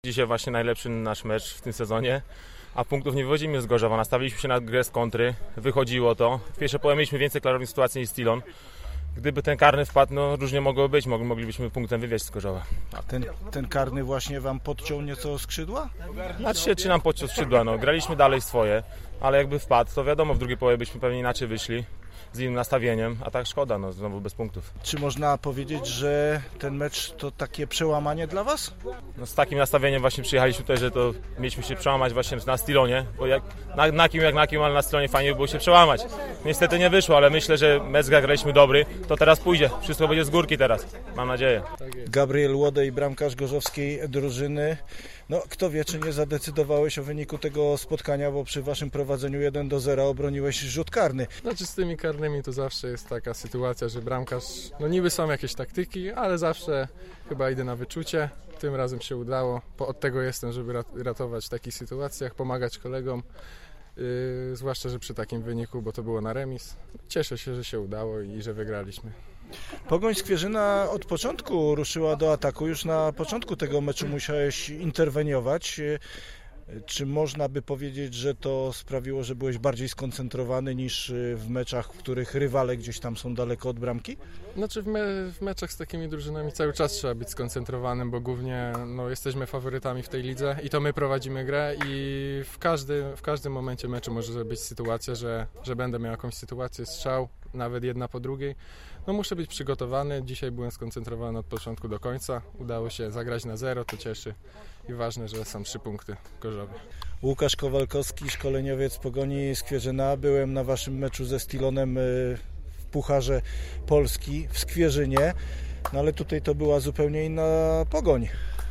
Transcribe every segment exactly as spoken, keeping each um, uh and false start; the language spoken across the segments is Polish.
Dzisiaj właśnie najlepszy nasz mecz w tym sezonie, a punktów nie wywodzimy z Gorzowa. Nastawiliśmy się na grę z kontry, wychodziło to. W pierwszej połowie mieliśmy więcej klarownych sytuacji niż Stillon. Gdyby ten karny wpadł, no różnie mogło być, moglibyśmy punktem wywieźć z Gorzowa. A ten, ten karny właśnie wam podciął nieco skrzydła? Znaczy się, czy nam podciął skrzydła, no graliśmy dalej swoje, ale jakby wpadł, to wiadomo, w drugiej połowie byśmy pewnie inaczej wyszli, z innym nastawieniem, a tak szkoda, no znowu bez punktów. Czy można powiedzieć, że ten mecz to takie przełamanie dla was? No z takim nastawieniem właśnie przyjechaliśmy tutaj, że to mieliśmy się przełamać właśnie na Stillonie, bo jak, na, na kim jak na kim, ale na Stillonie fajnie by było się przełamać. Niestety nie wyszło, ale myślę, że mecz graliśmy dobry, to teraz pójdzie, wszystko będzie z górki teraz, mam nadzieję. Gabriel Łodej, bramkarz gorzowskiej drużyny. No, kto wie, czy nie zadecydowałeś o wyniku tego spotkania, bo przy waszym prowadzeniu jeden do zera obroniłeś rzut karny. Znaczy z tymi karnymi to zawsze jest taka sytuacja, że bramkarz, no niby są jakieś taktyki, ale zawsze chyba idę na wyczucie. Tym razem się udało. Od tego jestem, żeby ratować w takich sytuacjach, pomagać kolegom, yy, zwłaszcza, że przy takim wyniku, bo to było na remis. Cieszę się, że się udało i że wygraliśmy. Pogoń Skwierzyna od początku ruszyła do ataku. Już na początku tego meczu musiałeś interweniować. Czy można by powiedzieć, że to sprawiło, że byłeś bardziej skoncentrowany niż w meczach, w których rywale gdzieś tam są daleko od bramki? Znaczy w, me, w meczach z takimi drużynami cały czas trzeba być skoncentrowanym, bo głównie no, jesteśmy faworytami w tej lidze i to my prowadzimy grę i w, każdy, w każdym momencie meczu może być sytuacja, że, że będę miał jakąś sytuację, strzał, nawet jedna po drugiej. No muszę być przygotowany, dzisiaj byłem skoncentrowany od początku do końca, udało się zagrać na zero, to cieszy i ważne, że są trzy punkty w Gorzowie. Łukasz Kowalkowski, szkoleniowiec Pogoni Skwierzyna. Byłem na waszym meczu ze Stillonem w Pucharze Polski w Skwierzynie, no ale tutaj to była zupełnie inna Pogoń.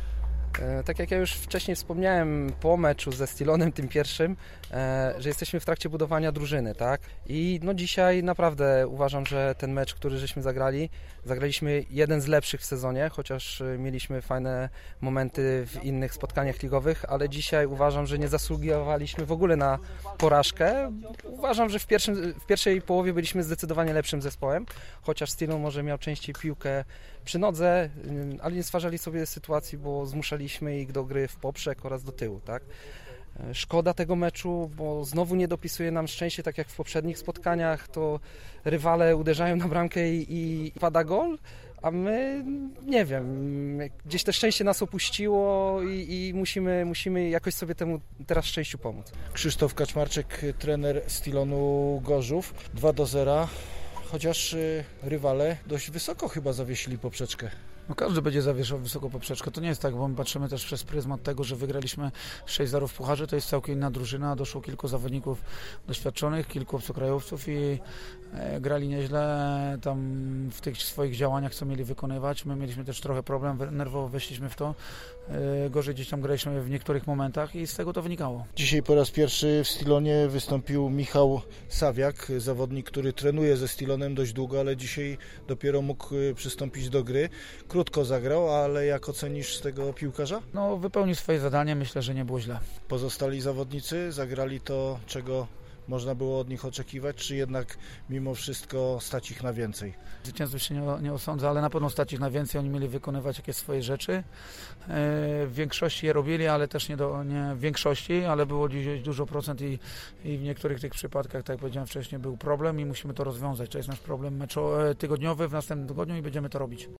Tak jak ja już wcześniej wspomniałem po meczu ze Stillonem, tym pierwszym, że jesteśmy w trakcie budowania drużyny, tak? I no dzisiaj naprawdę uważam, że ten mecz, który żeśmy zagrali, zagraliśmy jeden z lepszych w sezonie, chociaż mieliśmy fajne momenty w innych spotkaniach ligowych, ale dzisiaj uważam, że nie zasługiwaliśmy w ogóle na porażkę. Uważam, że w, pierwszym, w pierwszej połowie byliśmy zdecydowanie lepszym zespołem, chociaż Stillon może miał częściej piłkę przy nodze, ale nie stwarzali sobie sytuacji, bo zmuszaliśmy ich do gry w poprzek oraz do tyłu, tak? Szkoda tego meczu, bo znowu nie dopisuje nam szczęście, tak jak w poprzednich spotkaniach, to rywale uderzają na bramkę i, i pada gol, a my, nie wiem, gdzieś to szczęście nas opuściło i, i musimy, musimy jakoś sobie temu teraz szczęściu pomóc. Krzysztof Kaczmarczyk, trener Stillonu Gorzów, dwa do zera. Chociaż rywale dość wysoko chyba zawiesili poprzeczkę. No każdy będzie zawieszał wysoko poprzeczkę. To nie jest tak, bo my patrzymy też przez pryzmat tego, że wygraliśmy sześć zero w Pucharze. To jest całkiem inna drużyna. Doszło kilku zawodników doświadczonych, kilku obcokrajowców i e, grali nieźle tam w tych swoich działaniach, co mieli wykonywać. My mieliśmy też trochę problem, nerwowo weszliśmy w to. E, gorzej gdzieś tam graliśmy w niektórych momentach i z tego to wynikało. Dzisiaj po raz pierwszy w Stillonie wystąpił Michał Sawiak, zawodnik, który trenuje ze Stillonem dość długo, ale dzisiaj dopiero mógł przystąpić do gry. Krótko zagrał, ale jak ocenisz z tego piłkarza? No, wypełnił swoje zadanie, myślę, że nie było źle. Pozostali zawodnicy zagrali to, czego można było od nich oczekiwać, czy jednak mimo wszystko stać ich na więcej? Zwycięzców się nie, nie osądzę, ale na pewno stać ich na więcej. Oni mieli wykonywać jakieś swoje rzeczy. W większości je robili, ale też nie, do, nie w większości, ale było gdzieś dużo procent i, i w niektórych tych przypadkach, tak jak powiedziałem wcześniej, był problem i musimy to rozwiązać. To jest nasz problem meczo- tygodniowy w następnym tygodniu i będziemy to robić.